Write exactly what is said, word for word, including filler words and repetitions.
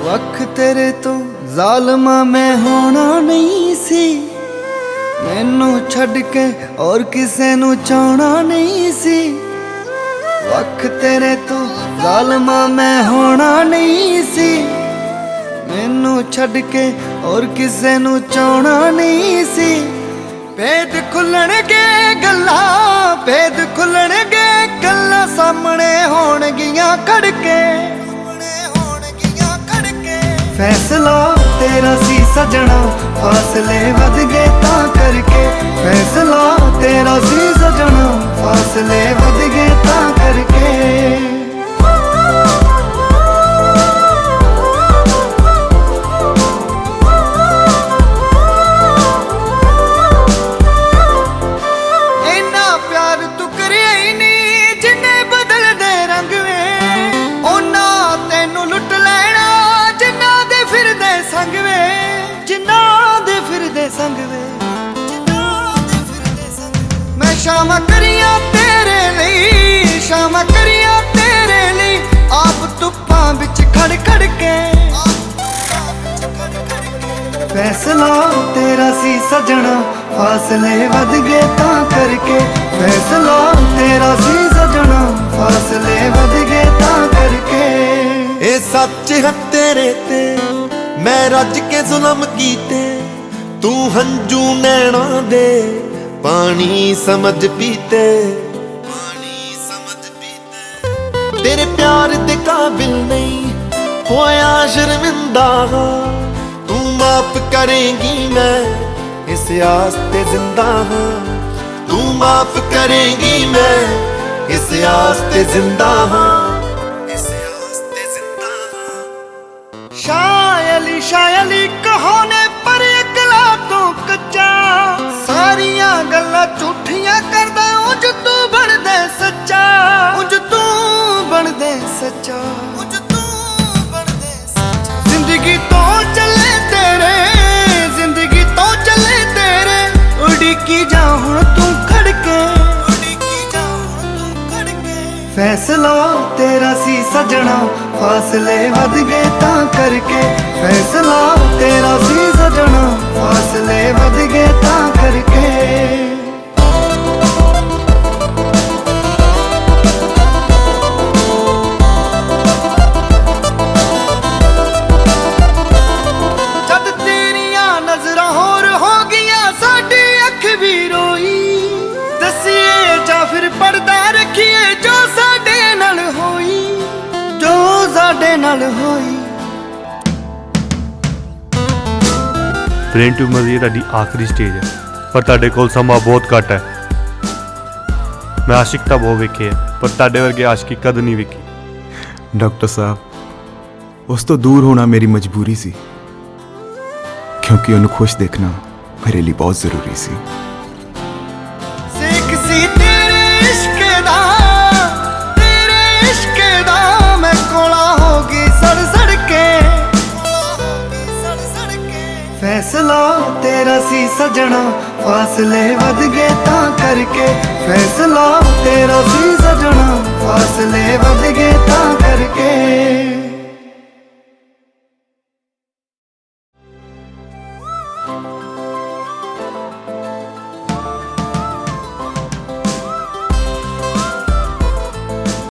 वख तेरे तो ज़ालिमा मैं होना नहीं सी, मैनू छड़ के और किसे नू चाहना नहीं सी। वख तेरे तो ज़ालिमा मैं होना नहीं सी, मैनू छड़ के और किसे नू चाहना नहीं सी। भेद खुलणगे गल्लां, भेद खुलणगे गल्लां सामने होणगियां खड़के, फैसला तेरा सी सजना फासले वध गए तां करके। फैसला तेरा सी सजना फासले वध गए तां करके। मैं शामा करिया तेरे लिए, शामा करिया तेरे लिए, आप धुप्पां विच खड़ खड़ के। फैसला तेरा सी सजना फासले वध गए तां करके। फैसला तेरा सी सजना फासले वध गए तां करके। ए सच है तेरे ते मैं रज के जुल्म कीते, तू हंजू नैना दे पानी समझ पीते, पानी समझ पीते। तेरे प्यार दे काबिल नहीं होया शर्मिंदा, तू माफ करेंगी मैं इस आस ते जिंदा हाँ। तू माफ करेंगी मैं इस आस ते जिंदा हाँ, इस आस ते जिंदा हाँ। शायली शायली कहो ने पर अकला तो कच्चा, सारियां गल्लां झूठियां करदा उंज तू बन दे सच्चा, उंज तू बन दे सच्चा, उंज तू बन दे सच्चा। जिंदगी तो चले तेरे, जिंदगी तो चले तेरे, उड़की जा हुण तू खड़के, उड़की जा हुण तू खड़के। फैसला तेरा सी सजना फासले वध गए तां करके। फैसला तेरा सी सजना फासले वध गए तां करके। जद तेरियां नजरां होर हो गईयां साडी अख भी रोई, दसिए जां फिर पर्दा रखिए जो साडे नाल होई, जो साडे नाल होई। ब्रेन ट्यूमर ਦੀ ਤੁਹਾਡੀ ਆਖਰੀ ਸਟੇਜ ਹੈ, ਪਰ ਤੁਹਾਡੇ ਕੋਲ ਸਮਾਂ ਬਹੁਤ ਘੱਟ ਹੈ। ਮੈਂ ਆਸ਼ਿਕ ਤਾਂ ਬਹੁਤ ਵੇਖੇ ਹੈ, ਪਰ ਤੁਹਾਡੇ ਵਰਗੇ ਆਸ਼ਕੀ ਕਦ ਨਹੀਂ ਵੇਖੀ। डॉक्टर साहब उस तो दूर होना मेरी मजबूरी सी, क्योंकि उन्हें खुश देखना मेरे लिए बहुत ज़रूरी सी। सीख सी तेरे इश्क दा, तेरे इश्क दा मैं कोला होगी सड़ सड़ के। फैसला तेरा सी सजना फासले वध गए तां करके। फैसला तेरा सी सजना फासले वध गए तां करके।